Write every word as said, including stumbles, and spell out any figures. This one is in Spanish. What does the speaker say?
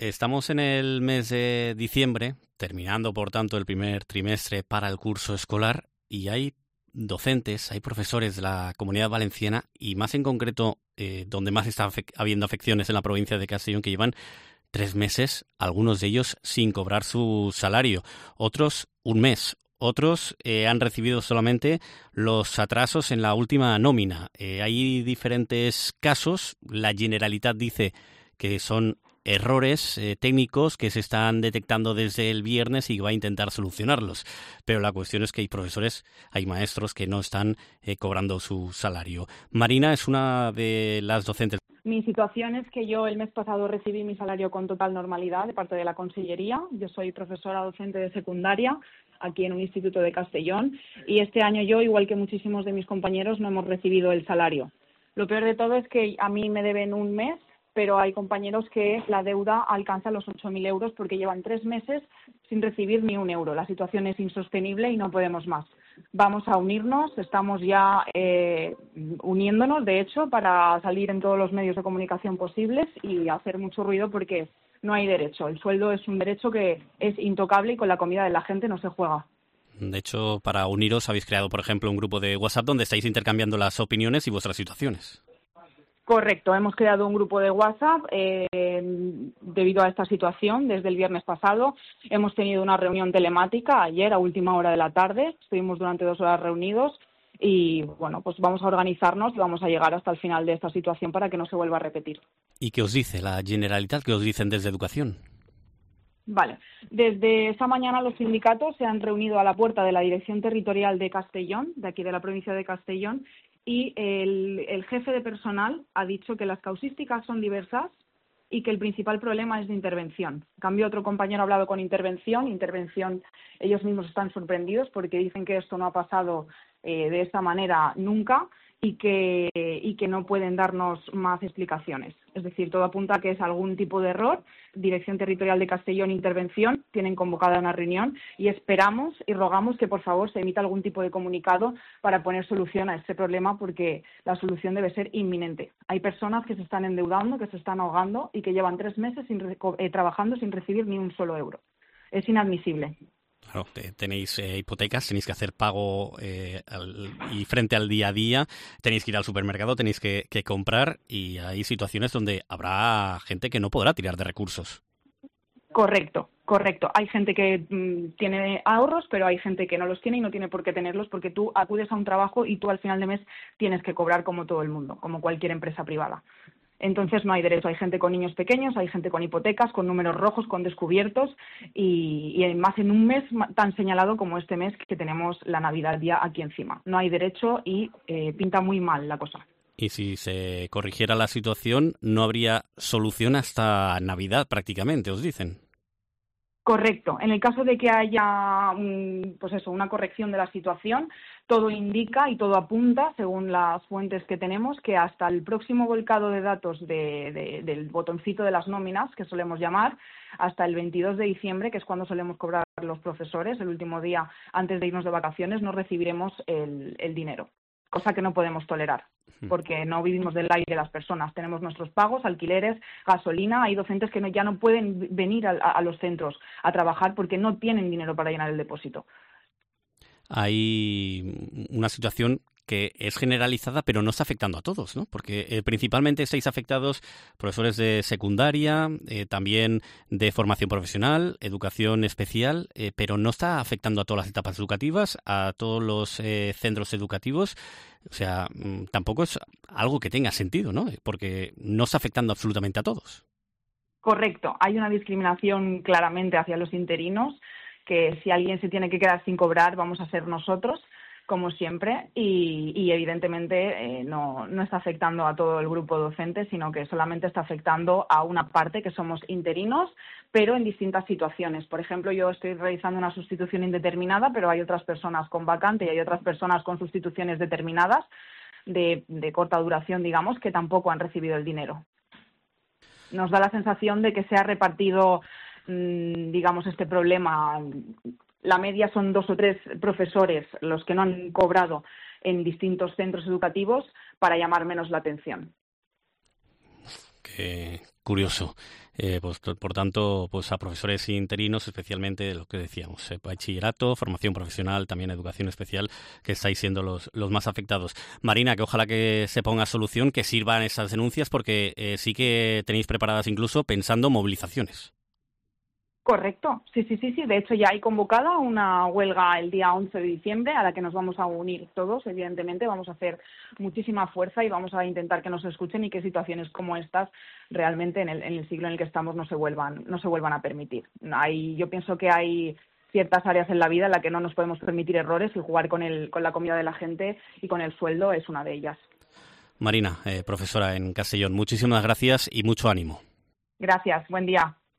estamos en el mes de diciembre, terminando por tanto el primer trimestre para el curso escolar, y hay docentes, hay profesores de la Comunidad Valenciana y más en concreto eh, donde más está afe- habiendo afecciones en la provincia de Castellón, que llevan tres meses, algunos de ellos sin cobrar su salario, otros un mes. Otros eh, han recibido solamente los atrasos en la última nómina. Eh, hay diferentes casos. La Generalitat dice que son errores eh, técnicos que se están detectando desde el viernes y va a intentar solucionarlos. Pero la cuestión es que hay profesores, hay maestros que no están eh, cobrando su salario. Marina es una de las docentes. Mi situación es que yo el mes pasado recibí mi salario con total normalidad de parte de la Consellería. Yo soy profesora docente de secundaria aquí en un instituto de Castellón y este año yo, igual que muchísimos de mis compañeros, no hemos recibido el salario. Lo peor de todo es que a mí me deben un mes, pero hay compañeros que la deuda alcanza los ocho mil euros porque llevan tres meses sin recibir ni un euro. La situación es insostenible y no podemos más. Vamos a unirnos, estamos ya eh, uniéndonos, de hecho, para salir en todos los medios de comunicación posibles y hacer mucho ruido porque no hay derecho. El sueldo es un derecho que es intocable y con la comida de la gente no se juega. De hecho, para uniros habéis creado, por ejemplo, un grupo de WhatsApp donde estáis intercambiando las opiniones y vuestras situaciones. Correcto, hemos creado un grupo de WhatsApp eh, debido a esta situación desde el viernes pasado. Hemos tenido una reunión telemática ayer a última hora de la tarde, estuvimos durante dos horas reunidos y bueno, pues vamos a organizarnos y vamos a llegar hasta el final de esta situación para que no se vuelva a repetir. ¿Y qué os dice la Generalitat? ¿Qué os dicen desde Educación? Vale, desde esta mañana los sindicatos se han reunido a la puerta de la Dirección Territorial de Castellón, de aquí de la provincia de Castellón, y el, el jefe de personal ha dicho que las causísticas son diversas y que el principal problema es de intervención. En cambio, otro compañero ha hablado con intervención. Intervención, ellos mismos están sorprendidos porque dicen que esto no ha pasado eh, de esta manera nunca y que, y que no pueden darnos más explicaciones. Es decir, todo apunta a que es algún tipo de error. Dirección Territorial de Castellón, Intervención, tienen convocada una reunión y esperamos y rogamos que por favor se emita algún tipo de comunicado para poner solución a este problema porque la solución debe ser inminente. Hay personas que se están endeudando, que se están ahogando y que llevan tres meses sin, eh, trabajando sin recibir ni un solo euro. Es inadmisible. Claro, tenéis eh, hipotecas, tenéis que hacer pago eh, al, y frente al día a día, tenéis que ir al supermercado, tenéis que, que comprar y hay situaciones donde habrá gente que no podrá tirar de recursos. Correcto, correcto. Hay gente que mmm, tiene ahorros, pero hay gente que no los tiene y no tiene por qué tenerlos porque tú acudes a un trabajo y tú al final de mes tienes que cobrar como todo el mundo, como cualquier empresa privada. Entonces no hay derecho. Hay gente con niños pequeños, hay gente con hipotecas, con números rojos, con descubiertos y, y más en un mes tan señalado como este mes que tenemos la Navidad ya aquí encima. No hay derecho y eh, pinta muy mal la cosa. Y si se corrigiera la situación, no habría solución hasta Navidad prácticamente, os dicen. Correcto. En el caso de que haya un, pues eso, una corrección de la situación, todo indica y todo apunta, según las fuentes que tenemos, que hasta el próximo volcado de datos de, de, del botoncito de las nóminas, que solemos llamar, hasta el veintidós de diciembre, que es cuando solemos cobrar los profesores, el último día antes de irnos de vacaciones, no recibiremos el, el dinero, cosa que no podemos tolerar, porque no vivimos del aire de las personas. Tenemos nuestros pagos, alquileres, gasolina. Hay docentes que no, ya no pueden venir a, a los centros a trabajar porque no tienen dinero para llenar el depósito. Hay una situación que es generalizada, pero no está afectando a todos, ¿no? Porque eh, principalmente estáis afectados profesores de secundaria, eh, también de formación profesional, educación especial, eh, pero no está afectando a todas las etapas educativas, a todos los eh, centros educativos. O sea, mmm, tampoco es algo que tenga sentido, ¿no? Porque no está afectando absolutamente a todos. Correcto. Hay una discriminación claramente hacia los interinos, que si alguien se tiene que quedar sin cobrar, vamos a ser nosotros, como siempre, y, y evidentemente eh, no, no está afectando a todo el grupo docente, sino que solamente está afectando a una parte que somos interinos, pero en distintas situaciones. Por ejemplo, yo estoy realizando una sustitución indeterminada, pero hay otras personas con vacante y hay otras personas con sustituciones determinadas de, de corta duración, digamos, que tampoco han recibido el dinero. Nos da la sensación de que se ha repartido, mmm, digamos, este problema. La media son dos o tres profesores los que no han cobrado en distintos centros educativos para llamar menos la atención. Qué, curioso. Eh, pues, por tanto, pues a profesores interinos, especialmente lo que decíamos, eh, bachillerato, formación profesional, también educación especial, que estáis siendo los, los más afectados. Marina, que ojalá que se ponga solución, que sirvan esas denuncias, porque eh, sí que tenéis preparadas incluso pensando movilizaciones. Correcto, sí, sí, sí, sí. De hecho, ya hay convocada una huelga el día once de diciembre a la que nos vamos a unir todos. Evidentemente, vamos a hacer muchísima fuerza y vamos a intentar que nos escuchen y que situaciones como estas realmente en el, en el siglo en el que estamos no se vuelvan, no se vuelvan a permitir. Hay, yo pienso que hay ciertas áreas en la vida en las que no nos podemos permitir errores y jugar con, el, con la comida de la gente y con el sueldo es una de ellas. Marina, eh, profesora en Castellón, muchísimas gracias y mucho ánimo. Gracias, buen día.